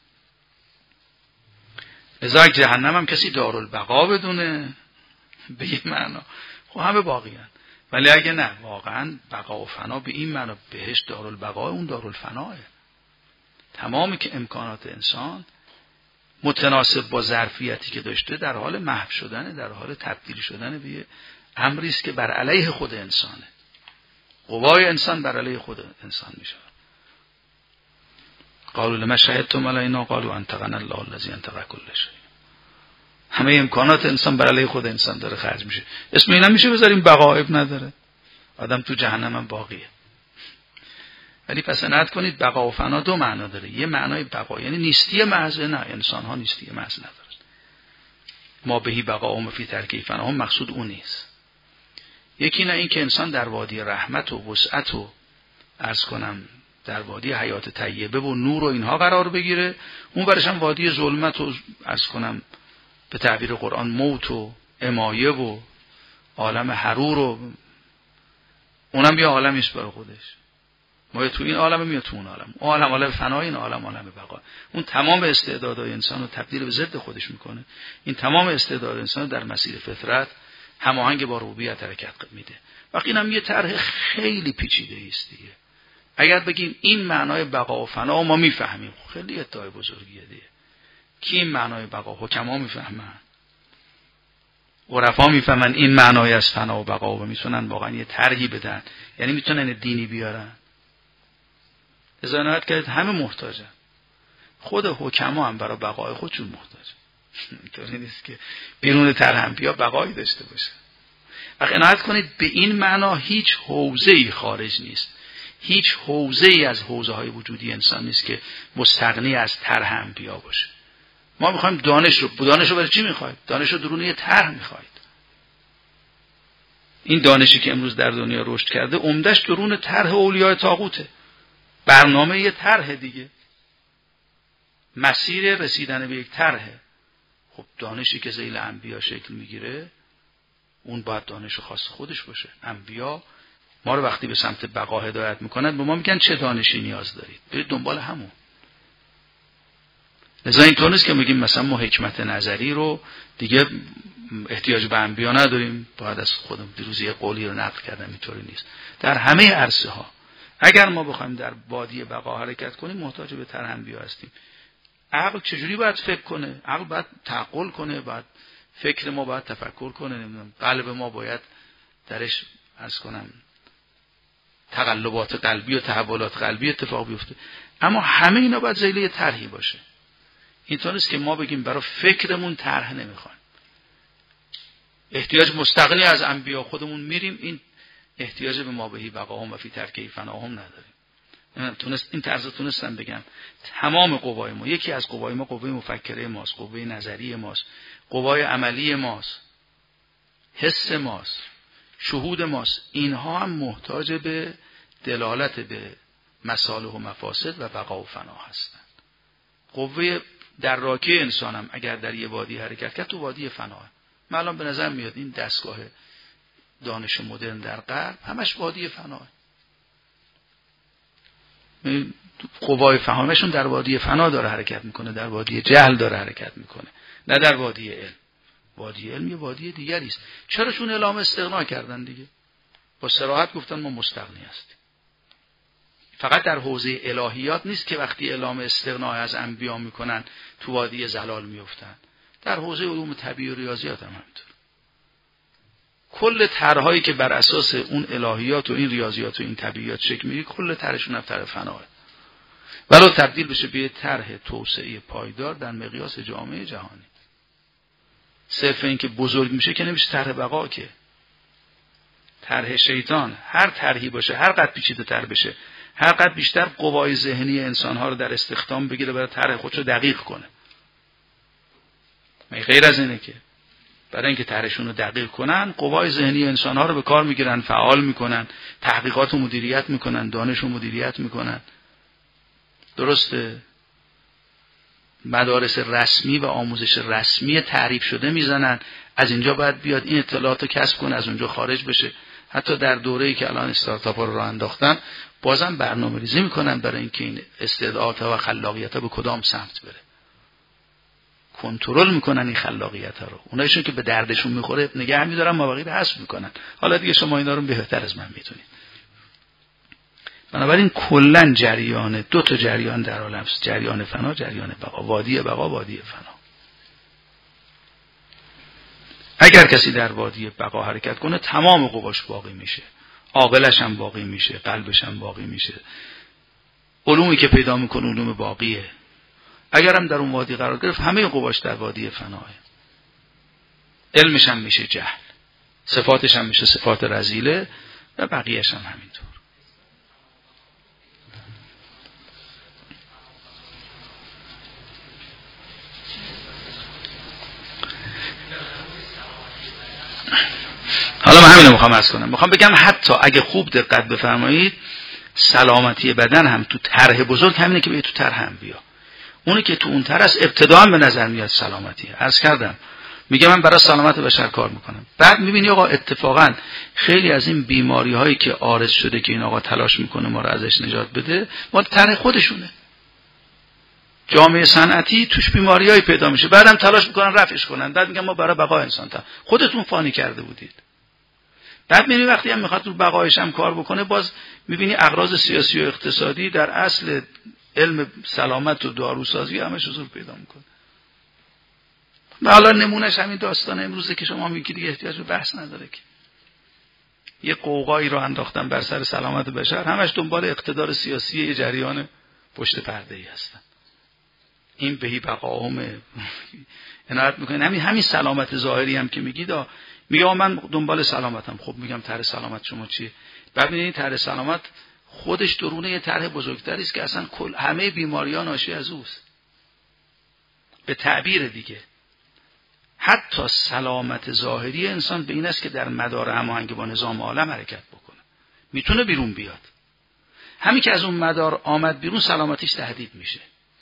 لذا جهنم هم کسی دارالبقا بدونه به این معنا، خب همه باقیان. ولی اگه نه واقعا بقا و فنا به این معنا، بهشت دارالبقا، اون دارالفناه. تمامی که امکانات انسان متناسب با ظرفیتی که داشته در حال محو شدن، در حال تبدیل شدن به امری است که بر علیه خود انسانه. قوای انسان بر علیه خود انسان میشه. قالوا لما شهدتم علینا قالوا انطقنا الله الذی انطق کل شیء. همه امکانات انسان بر علیه خود انسان داره خرج میشه. اسم اینا میشه بذاریم بقایب نداره، آدم تو جهنم هم باقیه. ولی پس عنایت کنید بقا و فنا دو معنا داره. یه معنای بقا یعنی نیستی محض، نه انسان ها نیستی محض ندارن. ما بهی بقا و فی ترک فنا هم مقصود اون نیست. یکی نه این که انسان در وادی رحمت و وسعت و عرض کنم در وادی حیات طیبه و نور و اینها قرار بگیره، اون برش هم وادی ظلمت و عرض کنم به تعبیر قرآن موت و امایه و عالم حرور و اونم بیا عالمی است برای خودش. ما تو این عالم میاد تو اون عالم، اون عالم عالم فنا، این عالم عالم بقا. اون تمام استعدادهای انسان رو تبدیل به ضد خودش میکنه. این تمام استعداد انسان در مسیر فطرت هماهنگ با ربوبیت حرکت میده. وقتی اینم یه طرح خیلی پیچیده است دیگه. اگر بگیم این معنای بقا و فنا ما میفهمیم، خیلی ادعای بزرگیه دیگه. کی این معنای بقا؟ حکما میفهمن، عرفا میفهمن این معنای از فنا و بقا و میتونن واقعا یه طرحی بدن، یعنی میتونن دینی بیارن. ازانات که همه محتاجن، خود حکما هم برای بقای خودشون محتاجن. اینطوری نیست که بیرون طرح هم بیا بقایی داشته باشه. وقت عنایت کنید به این معنا هیچ حوزه‌ای خارج نیست، هیچ حوزه‌ای از حوزه‌های وجودی انسان نیست که مستغنی از طرح هم بیا باشه. ما میخوایم دانش رو، دانش رو برای چی میخواید؟ دانش رو درون یه طرح میخواید. این دانشی که امروز در دنیا رشد کرده عمدش درون طرح اولیاء طاغوته، برنامه یه طرح دیگه، مسیر رسیدن به یک طرحه. خب دانشی که ذیل انبیا شکل میگیره اون باید دانش خاص خودش باشه. انبیا ما رو وقتی به سمت بقا هدایت میکنند به ما میگن چه دانشی نیاز دارید، برید دنبال همون. لذا اینطور نیست که میگیم مثلا ما حکمت نظری رو دیگه احتیاج به انبیا نداریم، باید از خودم دیروز یه قولی رو نقل کردم، اینطوری نیست. در همه عرصه ها اگر ما بخوایم در وادی بقا حرکت کنیم محتاج به طرح انبیا هستیم. عقل چجوری باید فکر کنه؟ عقل باید تعقل کنه، باید فکر ما باید تفکر کنه، نمیدونم قلب ما باید درش عرض کنم تقلبات قلبی و تحولات قلبی اتفاق بیفته. اما همه اینا باید ذیل طرحی باشه. اینطور نیست که ما بگیم برای فکرمون طرح نمیخوایم، احتیاج مستقلی از انبیا خودمون میریم، این احتیاج به ما بهی بقاهم و فی ترک فناهم نداریم. تونست این طرز تونستم بگم تمام قوای ما، یکی از قوای ما قوه مفکره ماست، قوه نظری ماست، قوای عملی ماست، حس ماست، شهود ماست، اینها هم محتاج به دلالت به مصالح و مفاسد و بقا و فنا هستند. قوه دراکه انسانم اگر در یه وادی حرکت کرد تو وادی فناه. من الان به نظر میاد این دستگاه دانش مدرن در غرب همش وادی فناه. قوای فهمشون در وادی فنا داره حرکت میکنه، در وادی جهل داره حرکت میکنه، نه در وادی علم. وادی علم یه وادی دیگری است. چرا چون اعلام استغنا کردن دیگه، با صراحت گفتن ما مستغنی هستیم. فقط در حوزه الهیات نیست که وقتی اعلام استغنا از انبیا میکنن تو وادی زلال میفتن، در حوزه علوم طبیعی و ریاضیات هم همینطور. کل طرحهایی که بر اساس اون الهیات و این ریاضیات و این طبیعیات شکل میگیره کل طرحشون هم طرح فناه، ولو تبدیل بشه به طرح توسعه پایدار در مقیاس جامعه جهانی. صرف این که بزرگ میشه که نمیشه طرح بقا، که طرح شیطان هر طرحی باشه، هر قد پیچیده تر بشه، هر قد بیشتر قوای ذهنی انسانها رو در استخدام بگیره برای طرح خودش رو دقیق کنه. مگه غیر از اینه که برای اینکه طرحشون رو دقیق کنن قوای ذهنی انسانها رو به کار میگیرن، فعال میکنن، تحقیقات و مدیریت میکنن، دانش و مدیریت میکنن. درسته مدارس رسمی و آموزش رسمی تعریف شده میزنن، از اینجا باید بیاد این اطلاعات رو کسب کنه، از اونجا خارج بشه. حتی در دوره‌ای که الان استارتاپ ها رو راه انداختن بازم برنامه‌ریزی میکنن برای اینکه این استعدادها و خلاقیت‌ها به کدام سمت بره. کنترل میکنن این خلاقیت‌ها رو. اونایشون که به دردشون میخوره نگه می‌دارن، مابقی رو حذف میکنن. حالا دیگه شما اینا رو بهتر از من میدونید. بنابراین کلا جریان دو تا جریان در عالم است، جریان فنا، جریان بقا، وادی بقا، وادی فنا. اگر کسی در وادی بقا حرکت کنه تمام قواش باقی میشه، عاقلش هم باقی میشه، قلبش هم باقی میشه، علومی که پیدا میکنه علوم باقیه. اگر هم در اون وادی قرار گرفت همه قواش در وادی فناه. علمش هم میشه جهل، صفاتش هم میشه صفات رذیله و بقیه‌اش هم همینطور. حالا من همین رو میخوام عرض کنم. میخوام بگم حتی اگه خوب دقت بفرمایید سلامتی بدن هم تو طرح بزرگ همینه که به تو طرح هم بیا. اونی که تو اون طرح است ابتداء به نظر میاد سلامتیه. عرض کردم میگه من برای سلامت بشر کار میکنم. بعد میبینی آقا اتفاقا خیلی از این بیماری هایی که عارض شده که این آقا تلاش میکنه ما رو ازش نجات بده مال طرح خودشونه. جامعه صنعتی توش بیماریایی پیدا میشه، بعدم تلاش میکنن رفعش کنن، بعد میگن ما برای بقای انسان تا خودتون فانی کرده بودید. بعد میبینی وقتی هم میخواد رو بقایش هم کار بکنه باز میبینی اغراض سیاسی و اقتصادی در اصل علم سلامت و داروسازی همش حضور پیدا میکنه. حالا نمونهش همین داستان امروزه که شما میگید دیگه احتیاج به بحث نداره که یه قوقایی رو انداختن بر سر سلامت بشر، همش دنبال اقتدار سیاسی یه جریان پشت پرده‌ای هستن. این بهی بقاهم عنایت میکنه. همین همین سلامت ظاهری هم که میگید میگه من دنبال سلامتم. خب میگم طرح سلامت شما چیه؟ بعد میبینید طرح سلامت خودش درونه یه طرح بزرگتری است که اصلا کل همه بیماری‌ها ناشی از اوست. به تعبیر دیگه حتی سلامت ظاهری انسان به این است که در مدار هماهنگ با نظام عالم حرکت بکنه، میتونه بیرون بیاد. همین که از اون مدار آمد بیرون سلامتیش تهدید میشه،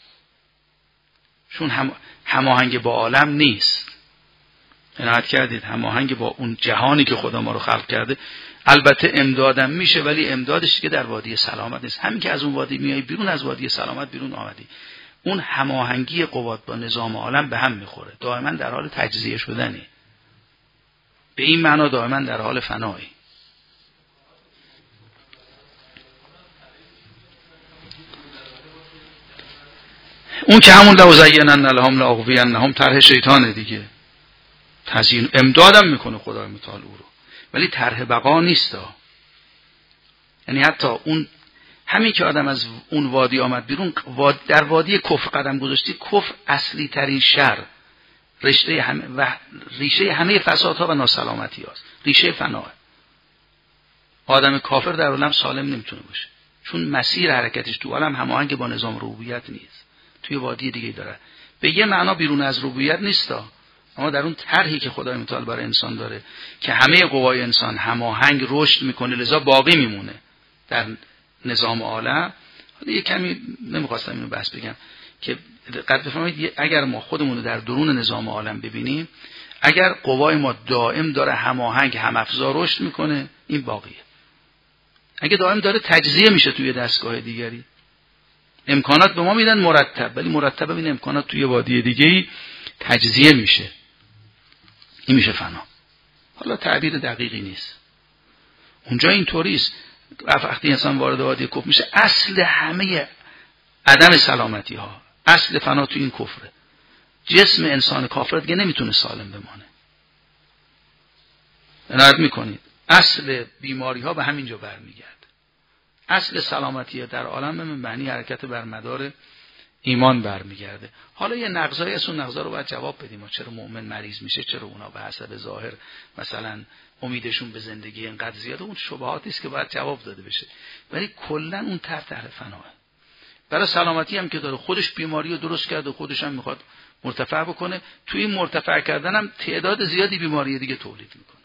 چون هم هماهنگ با عالم نیست. عنایت کردید هماهنگ با اون جهانی که خدا ما رو خلق کرده. البته امدادم میشه ولی امدادش که در وادی سلامت نیست. همین که از اون وادی میای بیرون، از وادی سلامت بیرون آمدی، اون هماهنگی قوات با نظام عالم به هم میخوره، دائما در حال تجزیه شدنی. به این معنا دائما در حال فنایی. اون که همون لو زینن لهم لاغوینهم طرح شیطانه دیگه. تزیین امدادم میکنه خدای متعال او رو، ولی طرح بقا نیست. یعنی حتی اون همین که آدم از اون وادی آمد بیرون، در وادی کفر قدم گذاشتی، کفر اصلی ترین شر، رشته همه و ریشه همه فسادها و ناسلامتی هاست، ریشه فناه. آدم کافر در عالم سالم نمیتونه باشه، چون مسیر حرکتش تو عالم هماهنگ با نظام ربوبیت نیست، توی وادی دیگه داره. به یه معنا بیرون از ربوبیت نیستا، اما در اون طرحی که خدای متعال برای انسان داره که همه قوای انسان هماهنگ رشد میکنه، لذا باقی میمونه در نظام عالم. حالا یه کمی نمیخواستم اینو بحث بگم که قد بفهمید اگر ما خودمون رو در درون نظام عالم ببینیم، اگر قوای ما دائم داره هماهنگ همافزا رشد میکنه، این باقیه. اگه دائم داره تجزیه میشه توی دستگاه دیگری، امکانات به ما میدن مرتب، ولی مرتب این امکانات توی وادی دیگه‌ای تجزیه میشه، این میشه فنا. حالا تعبیر دقیقی نیست، اونجا اینطوری است. وقتی انسان وارد وادی کفر میشه، اصل همه عدم سلامتی ها، اصل فنا تو این کفره. جسم انسان کافر دیگه نمیتونه سالم بمانه. عنایت میکنید اصل بیماری ها به همینجا برمیگرده. اصل سلامتی در عالم به معنی حرکت بر مدار ایمان برمیگرده. حالا یه نقضایی از اون نقضا رو باید جواب بدیم. چرا مؤمن مریض میشه؟ چرا اونا به حسب ظاهر مثلا امیدشون به زندگی اینقدر زیاده؟ اون شبهاتی است که باید جواب داده بشه. ولی کلا اون طرح طرح فناه. برای سلامتی هم که داره، خودش بیماری رو درست کرده، خودش هم میخواد مرتفع بکنه. توی این مرتفع کردن هم تعداد زیادی بیماری دیگه تولید میکنه.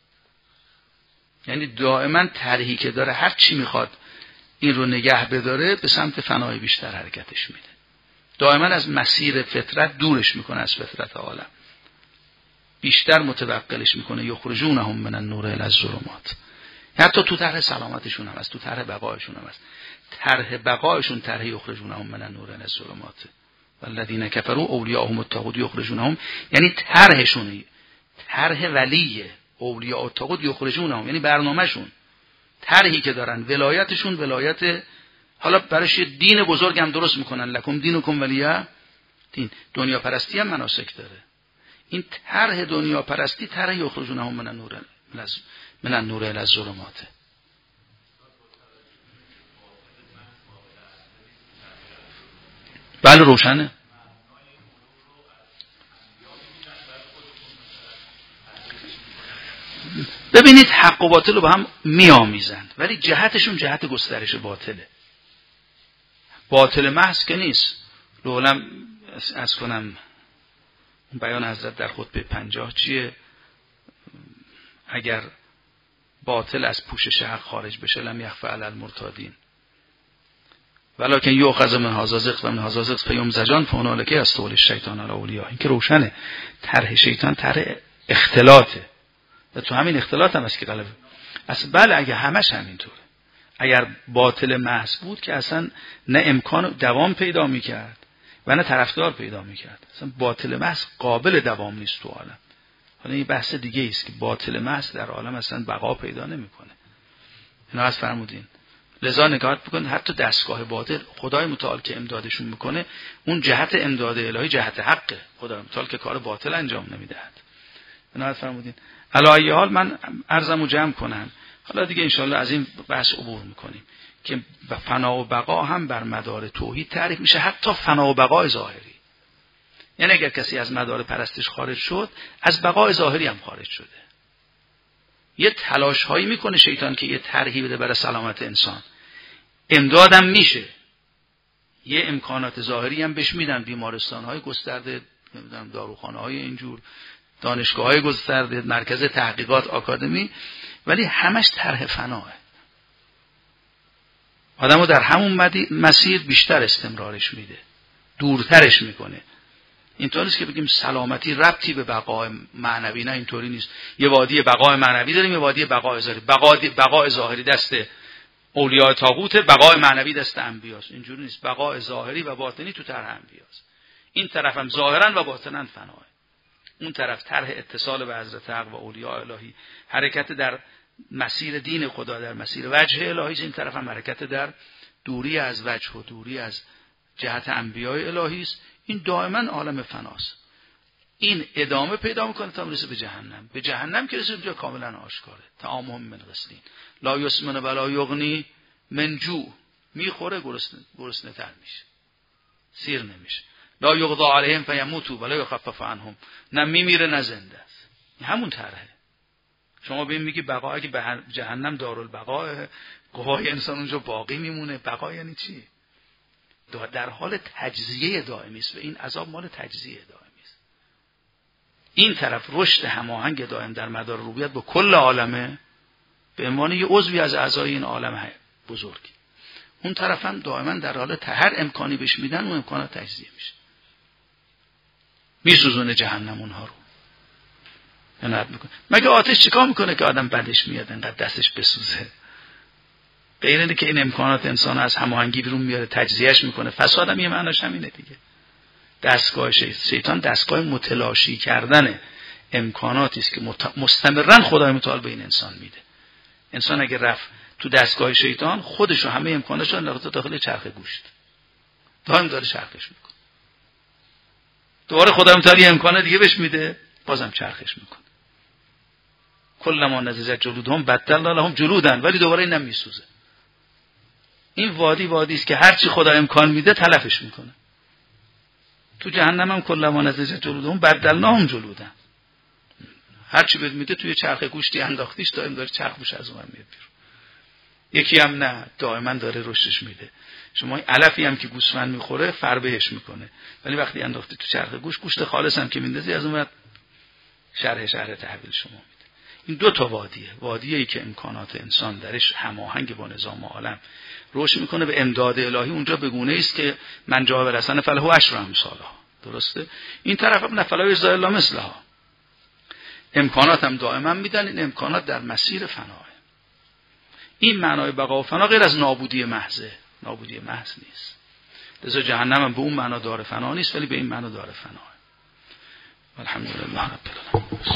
یعنی دائما طرحی که داره هر چی میخواد این رو نگه بداره، به سمت فنای بیشتر حرکتش میده. دائما از مسیر فطرت دورش میکنه، از فطرت عالم بیشتر متوقلش میکنه. یخرجونهم من النور الی الظلمات. حتی تو طرح سلامتشون هم هست، تو طرح بقایشون هم هست. طرح بقایشون طرح یخرجونهم من النور الی الظلمات والذین کفروا اولیاءهم الطاغوت یخرجونهم، یعنی طرحشون طرح ولیه. اولیاء الطاغوت یخرجونهم یعنی برنامه‌شون، طرحی که دارن، ولایتشون ولایت، حالا برایش دین بزرگ هم درست میکنن، لکم دینکم ولیه دین. دنیا پرستی هم مناسک داره. این طرح دنیا پرستی طرح یخرجونهم من النور من النور الی الظلمات. بله روشنه. ببینید حق و باطل رو با هم میآمیزند، ولی جهتشون جهت گسترش باطله. باطل محض که نیست. لولم از کنم بیان حضرت در خطبه پنجاه چیه؟ اگر باطل از پوشش حق خارج بشه لم یخفى علی المرتادین ولکن یؤخذ من هذا زغط و من هذا زغط فیمزجان فهنالک یستولی الشیطان علی اولیاء. این که روشنه. طرح شیطان طرح اختلاطه و تو همین اختلاط هم است که غلبه. اصلا بله اگه همش همینطوره، اگر باطل محض بود که اصلا نه امکان دوام پیدا میکرد و نه طرفدار پیدا میکرد. اصلا باطل محض قابل دوام نیست تو عالم. حالا این بحث دیگه است که باطل محض در عالم اصلا بقا پیدا نمیکنه. اینا از فرمودین. لذا نگاه بکنید حتی دستگاه باطل خدای متعال که امدادشون میکنه، اون جهت امداد الهی جهت حقه. خدای متعال که کار باطل انجام نمیدهد. اینا از فرمودین. علی ای حال من عرضمو جمع کنم. حالا دیگه انشالله از این بحث عبور میکنیم که فنا و بقا هم بر مدار توحید تعریف میشه، حتی فنا و بقای ظاهری. یعنی اگر کسی از مدار پرستش خارج شد، از بقای ظاهری هم خارج شده. یه تلاش هایی میکنه شیطان که یه طرحی بده برای سلامت انسان، امدادم میشه. یه امکانات ظاهری هم بهش میدن، بیمارستان های گسترده، نمیدونم داروخانه های اینجور، دانشگاه های گسترده، مرکز تحقیقات، آکادمی، ولی همش طرح فناه. آدمو در همون مسیر بیشتر استمرارش میده، دورترش میکنه. اینطور نیست که بگیم سلامتی ربطی به بقای معنوی، نه اینطوری نیست. یه وادی بقای معنوی داریم، یه وادی بقای ظاهری. بقای بقای ظاهری دست اولیاء طاغوت، بقای معنوی دست انبیاست. اینجوری نیست. بقای ظاهری و باطنی تو طرح انبیاست. این طرف هم ظاهرا و باطنا فناه. اون طرف طرح اتصال به حضرت حق و اولیاء الهی، حرکت در مسیر دین خدا، در مسیر وجه الهی. این طرف هم حرکت در دوری از وجه و دوری از جهت انبیاء الهی است. این دائما عالم فناست. این ادامه پیدا میکنه تا میرسه به جهنم. به جهنم که رسید اونجا کاملا آشکاره. طعامهم من غسلین لا یسمن ولا یغنی من جوع. میخوره گرسنه گرسنه تر میشه، سیر نمیشه. لا یقضى علیهم فیموتوا ولا یخفف عنهم. نه میمیره نه زنده است. همون طرحه. شما ببین میگی بقا، اگه به جهنم دارالبقا قوای انسان اونجا باقی میمونه. بقا یعنی چی؟ در حال تجزیه دائمی است و این عذاب مال تجزیه دائمی است. این طرف رشد هماهنگ دائم در مدار ربوبیت با کل عالمه به عنوان یه عضوی از اعضای این عالم بزرگی. اون طرف هم دائما در حال هر امکانی بهش میدن اون امکانات تجزیه میشه. میسوزونه جهنم اونها رو. عنایت میکنه. مگه آتش چیکار میکنه که آدم بدش میاد انقدر دستش بسوزه؟ غیر اینه که این امکانات انسان از هماهنگی بیرون میاره، تجزیهش میکنه. فساد هم یه معناش همینه دیگه. دستگاه شیطان دستگاه متلاشی کردن امکاناتی است که مستمرا خدای متعال به این انسان میده. انسان اگه رفت تو دستگاه شیطان خودش و همه امکاناتش رو انداخته داخل چرخ گوشت، دائم داره چرخش میکنه. دوباره خدای متعال یه امکانات دیگه بهش میده، بازم چرخش میکنه. کلما نضجت جلودهم بدلنا لهم جلودن، ولی دوباره اینم میسوزه. این وادی وادی است که هر چی خدا امکان میده تلفش میکنه. تو جهنم هم کلما نضجت جلودهم بدلناهم جلودن. هر چی بهت میده توی چرخ گوشتی انداختیش دائم داره چرخ بوش از اون میاد بیرون. یکی هم نه، دائما داره رشدش میده. شما این علفی هم که گوسفند میخوره فربهش میکنه، ولی وقتی انداختی تو چرخ گوشت، گوشت خالص هم که میندازی از اون بعد شرح شرح تحویل شما میده. این دو تا وادیه. وادیایی که امکانات انسان درش هماهنگ با نظام عالم رشد میکنه به امداد الهی. اونجا به گونه است که من جا برسن فله عشر امثالها. درسته؟ این طرف هم نفلا یجزی الا مثلها. امکانات هم دائما میدن. این امکانات در مسیر فناه. این معنای بقا و فنا غیر از نابودی محضه. نابودی محض نیست. لذا جهنم هم به اون معنا دار فنا نیست، ولی به این معنا دار فناه. الحمدلله رب العالمین.